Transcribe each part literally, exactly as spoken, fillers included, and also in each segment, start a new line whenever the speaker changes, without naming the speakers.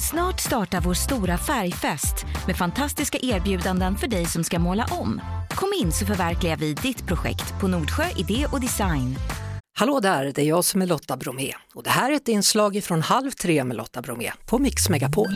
Snart startar vår stora färgfest med fantastiska erbjudanden för dig som ska måla om. Kom in så förverkligar vi ditt projekt på Nordsjö Idé och Design.
Hallå där, det är jag som är Lotta Bromé och det här är ett inslag från halv tre med Lotta Bromé på Mix Megapol.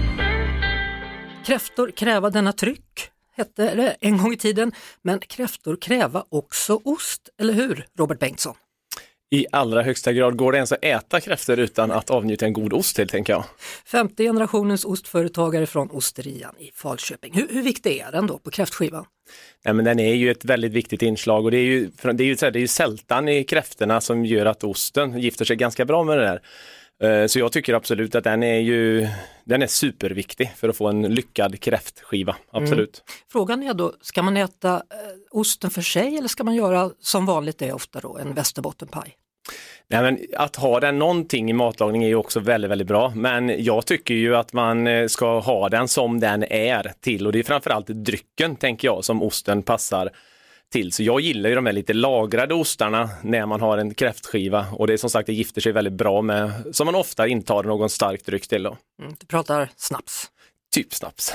Kräftor kräva denna tryck hette det en gång i tiden, men kräftor kräva också ost, eller hur Robert Bengtsson?
I allra högsta grad. Går det ens att äta kräftor utan att avnjuta en god ost till, tänker jag.
Femte generationens ostföretagare från Osterian i Falköping. Hur, hur viktig är den då på kräftskivan?
Nej, men den är ju ett väldigt viktigt inslag och det är ju, det är ju, det är ju sältan i kräftorna som gör att osten gifter sig ganska bra med det där. Så jag tycker absolut att den är ju den är superviktig för att få en lyckad kräftskiva, absolut.
Mm. Frågan är då, ska man äta eh, osten för sig eller ska man göra som vanligt är ofta då en västerbottenpaj?
Nej, men att ha den någonting i matlagning är ju också väldigt, väldigt bra. Men jag tycker ju att man ska ha den som den är till. Och det är framförallt drycken, tänker jag, som osten passar till. Så jag gillar ju de här lite lagrade ostarna när man har en kräftskiva. Och det är som sagt, det gifter sig väldigt bra med, som man ofta intar någon stark dryck till då.
Mm, du pratar snaps.
Typ snaps.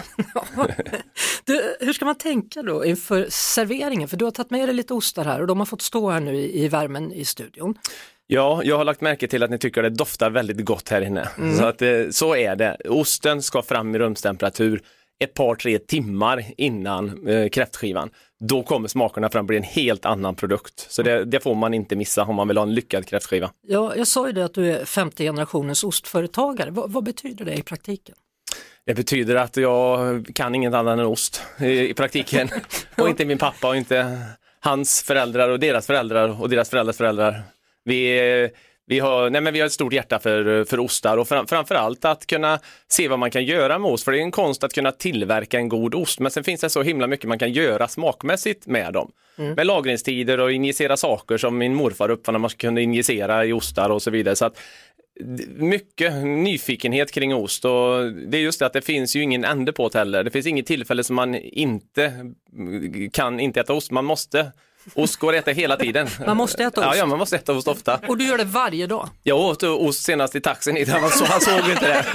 Du, hur ska man tänka då inför serveringen? För du har tagit med dig lite ostar här och de har fått stå här nu i, i värmen i studion.
Ja, jag har lagt märke till att ni tycker att det doftar väldigt gott här inne. Mm. Så, att, så är det. Osten ska fram i rumstemperatur ett par, tre timmar innan eh, kräftskivan. Då kommer smakerna fram och blir en helt annan produkt. Så det, det får man inte missa om man vill ha en lyckad kräftskiva.
Ja, jag sa ju det att du är femte generationens ostföretagare. V- vad betyder det i praktiken?
Det betyder att jag kan inget annat än ost i, i praktiken. Och inte min pappa och inte hans föräldrar och deras föräldrar och deras föräldrars föräldrar. Vi, vi, har, nej men vi har ett stort hjärta för, för ostar och fram, framförallt att kunna se vad man kan göra med ost. För det är en konst att kunna tillverka en god ost. Men sen finns det så himla mycket man kan göra smakmässigt med dem. Mm. Med lagringstider och injicera saker som min morfar uppfann när man kunde injicera i ostar och så vidare. Så att mycket nyfikenhet kring ost och det är just det att det finns ju ingen ände på det heller. Det finns inget tillfälle som man inte kan inte äta ost. Man måste ost går att äta hela tiden.
Man måste äta ost?
Ja, ja, man måste äta ost ofta.
Och du gör det varje dag?
Jag åt ost senast i taxin hit. Han, så, han såg inte det.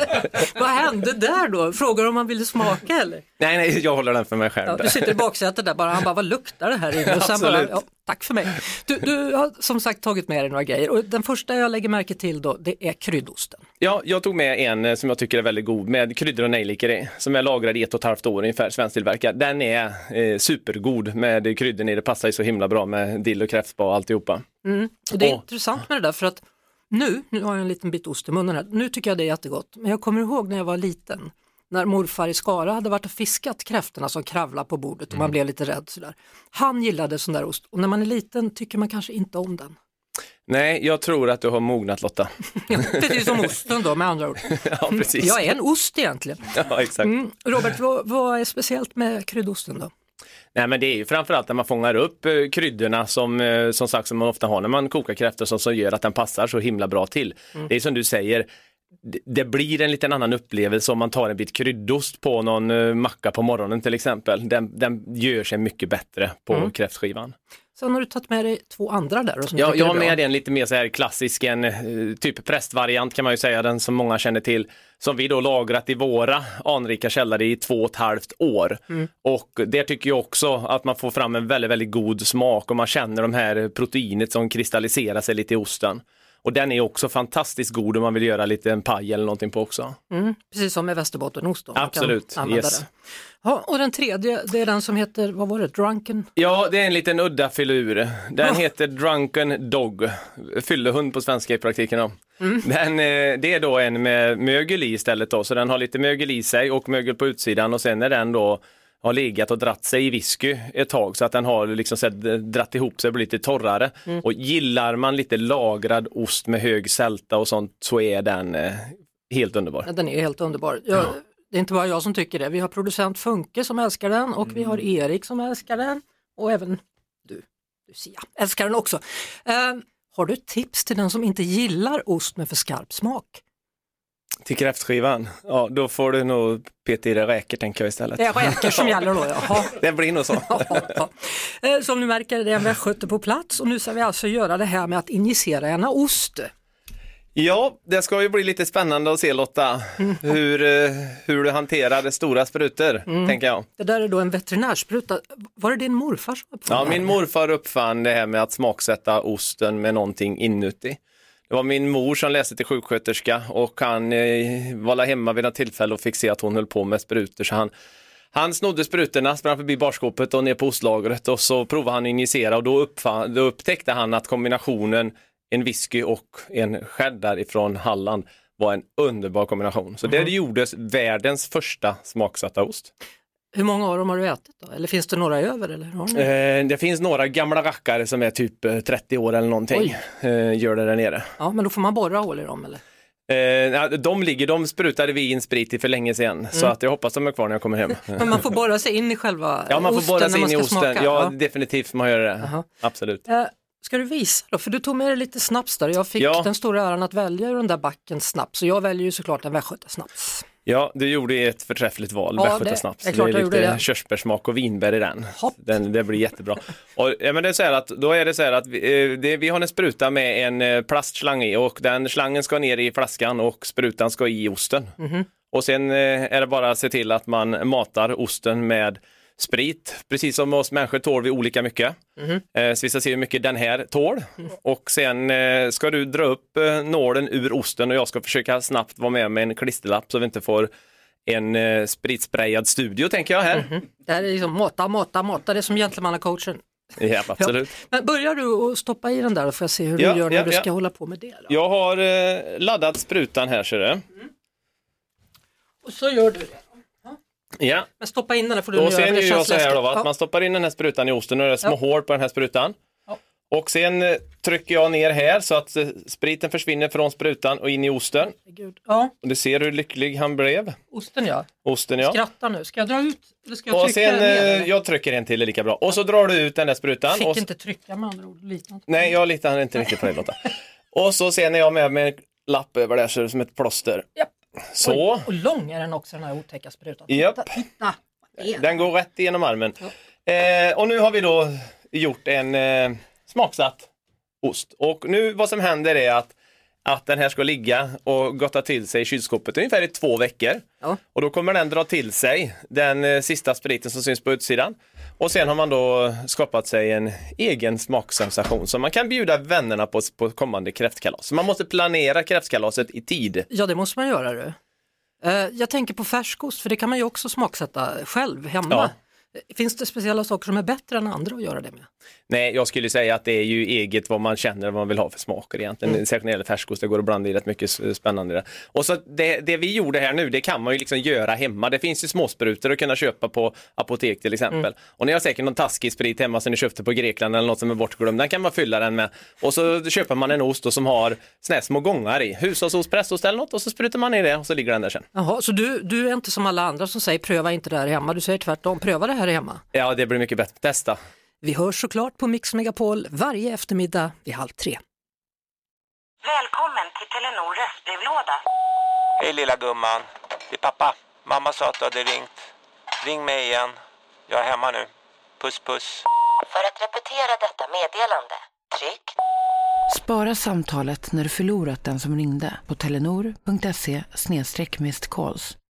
Vad hände där då? Frågar om man ville smaka eller?
Nej, nej, jag håller den för mig själv.
Ja, du sitter i baksätet där bara, han bara, vad luktar det här inne? Och sen bara, ja, tack för mig. Du, du har som sagt tagit med dig några grejer och den första jag lägger märke till då, det är kryddosten. Ja,
jag tog med en som jag tycker är väldigt god med kryddor och nejlikor i, som är lagrad i ett och ett halvt år ungefär, svensktillverkad. Den är eh, supergod med kryddor i, det passar ju så himla bra med dill och kräftspa och alltihopa.
Mm. Och det är och, intressant med det där för att nu, nu har jag en liten bit ost i munnen här, nu tycker jag det är jättegott. Men jag kommer ihåg när jag var liten, när morfar i Skara hade varit och fiskat kräftorna som kravlar på bordet och mm. man blev lite rädd sådär. Han gillade sån där ost och när man är liten tycker man kanske inte om den.
Nej, jag tror att du har mognat, Lotta.
Ja, precis som osten då, med andra ord.
Ja, precis.
Jag är en ost egentligen.
Ja, exakt. Mm.
Robert, vad, vad är speciellt med kryddosten då?
Nej, men det är ju framförallt när man fångar upp eh, kryddorna som, eh, som sagt som man ofta har när man kokar kräftor som, som gör att den passar så himla bra till. Mm. Det är som du säger, det, det blir en liten annan upplevelse om man tar en bit kryddost på någon eh, macka på morgonen till exempel. Den, den gör sig mycket bättre på mm. kräftskivan.
Sen har du tagit med dig två andra där. Och som
ja, jag har med en lite mer så här klassisk, en typ prästvariant kan man ju säga, den som många känner till. Som vi då lagrat i våra anrika källare i två och ett halvt år. Mm. Och det tycker jag också att man får fram en väldigt, väldigt god smak och man känner de här proteinet som kristalliserar sig lite i osten. Och den är också fantastiskt god om man vill göra lite en paj eller någonting på också.
Mm, precis som med västerbottenost då.
Absolut, yes.
Ja, och den tredje, det är den som heter, vad var det, Drunken?
Ja, det är en liten udda filur. Den oh. heter Drunken Dog. Fyllehund på svenska i praktiken då. Mm. Den, det är då en med mögel i istället då. Så den har lite mögel i sig och mögel på utsidan. Och sen är den då har legat och dratt sig i whisky ett tag så att den har liksom så dratt ihop sig och blivit lite torrare. Mm. Och gillar man lite lagrad ost med hög sälta och sånt så är den eh, helt underbar.
Ja, den är helt underbar. Jag, ja. Det är inte bara jag som tycker det. Vi har producent Funke som älskar den och mm. vi har Erik som älskar den och även du, Lucia, älskar den också. Uh, har du tips till den som inte gillar ost med för skarp smak?
Till kräftskivan? Ja, då får du nog peta i det räker tänker jag istället.
Det är räker som gäller då, jaha.
Det blir nog så.
Ja, ja. Som ni märker, det är en västgöte på plats och nu ska vi alltså göra det här med att injicera en ost.
Ja, det ska ju bli lite spännande att se, Lotta, hur, eh, hur du hanterar stora sprutor, mm. tänker jag.
Det där är då en veterinärspruta. Var det din morfar som uppfann
Ja,
det?
min morfar uppfann det här med att smaksätta osten med någonting inuti. Det var min mor som läste till sjuksköterska och han eh, var hemma vid ett tillfälle och fick se att hon höll på med sprutor. Så han, han snodde sprutorna, sprang förbi barskåpet och ner på ostlagret och så provade han att injicera och då, uppfann, då upptäckte han att kombinationen en whisky och en cheddar ifrån Halland var en underbar kombination. Så mm. det gjordes världens första smaksatta ost.
Hur många av dem har du ätit då? Eller finns det några över? Eller har ni?
Eh, det finns några gamla rackare som är typ trettio år eller någonting. Eh, gör det där nere.
Ja, men då får man borra hål i dem eller?
Eh, de ligger, de sprutade vi in sprit i för länge sedan. Mm. Så att jag hoppas de är kvar när jag kommer hem.
Men man får borra sig in i själva
Ja, man får
osten
borra sig in i osten.
Smaka.
Ja,
Ja,
definitivt får man göra det.
Aha.
Absolut.
Eh, ska du visa då? För du tog med dig lite snaps där. Jag fick
ja.
den stora äran att välja ur den där backen snaps. Så jag väljer ju såklart en västgötasnaps.
Ja, du gjorde ett förträffligt val,
ja,
västgötasnaps.
Det är,
det
klart
är
jag
lite
det.
körsbärssmak och vinbär i den. den. Det blir jättebra. Och, ja, men det är så här att, då är det så här att vi, det, vi har en spruta med en plastslang i och den slangen ska ner i flaskan och sprutan ska i osten. Mm-hmm. Och sen är det bara att se till att man matar osten med sprit. Precis som oss människor tål vi olika mycket. Mm-hmm. Så vi ska se hur mycket den här tål. Mm. Och sen ska du dra upp nålen ur osten och jag ska försöka snabbt vara med med en klisterlapp så vi inte får en eh, spritsprayad studio, tänker jag här. Mm-hmm.
Det här är liksom måta, måta, måta. Det är som gentlemannacoachen.
Ja, absolut.
Ja. Men börjar du att stoppa i den där och får jag se hur
ja,
du gör när
ja,
du ska
ja.
hålla på med det? Då?
Jag har eh, laddat sprutan här, ser du. Mm.
Och så gör du det. Ja.
Ja.
Men stoppa in den där får du
och
nu
sen
göra.
gör jag så här då, att
ja.
man stoppar in den här sprutan i osten och det är små ja. hål på den här sprutan. Ja. Och sen eh, trycker jag ner här så att eh, spriten försvinner från sprutan och in i osten.
Ja.
Och du ser hur lycklig han blev.
Osten ja.
Osten ja.
Skratta nu. Ska jag dra ut eller ska jag
och
trycka
sen,
ner?
Eh, jag trycker en till, är lika bra. Och så drar du ut den där sprutan.
Fick
och
inte trycka med andra ord. Lite.
Nej, jag litar inte riktigt på det, Lotta. Och så ser jag med med en lapp över där så som ett plåster.
Japp.
Så.
Oj, och lång är den också, den här otäcka sprutan.
Japp.
Titta, titta.
Den går rätt igenom armen.
Ja.
Eh, och nu har vi då gjort en eh, smaksatt ost. Och nu vad som händer är att, att den här ska ligga och gotta till sig i kylskåpet ungefär i två veckor. Ja. Och då kommer den dra till sig den eh, sista spriten som syns på utsidan. Och sen har man då skapat sig en egen smaksensation som man kan bjuda vännerna på, på kommande kräftkalas. Så man måste planera kräftkalaset i tid.
Ja, det måste man göra du. Jag tänker på färskost, för det kan man ju också smaksätta själv hemma. Ja. Finns det speciella saker som är bättre än andra att göra det med?
Nej, jag skulle säga att det är ju eget vad man känner, vad man vill ha för smaker egentligen. Mm. Särskilt när det gäller färskost, det går att blanda i rätt mycket spännande där. Och så det, det vi gjorde här nu, det kan man ju liksom göra hemma. Det finns ju småsprutor att kunna köpa på apotek till exempel. Mm. Och ni har säkert någon taskig sprit hemma som ni köpte på Grekland eller något som är bortglömd. Den kan man fylla den med. Och så köper man en ost som har såna här små gångar i. Hushållsost, prästost eller något och så sprutar man i det och så ligger den där sen.
Jaha, så du, du är inte som alla andra som säger pröva inte det här hemma. Du säger tvärtom, pröva det här hemma.
Ja, det blir mycket bättre. Testa.
Vi hörs såklart på Mix Megapol varje eftermiddag vid halv tre.
Välkommen till Telenor röstbrevlåda.
Hej lilla gumman, det är pappa. Mamma sa att du hade ringt. Ring mig igen. Jag är hemma nu. Puss puss.
För att repetera detta meddelande, tryck.
Spara samtalet när du förlorat den som ringde på telenor punkt se slash missed calls.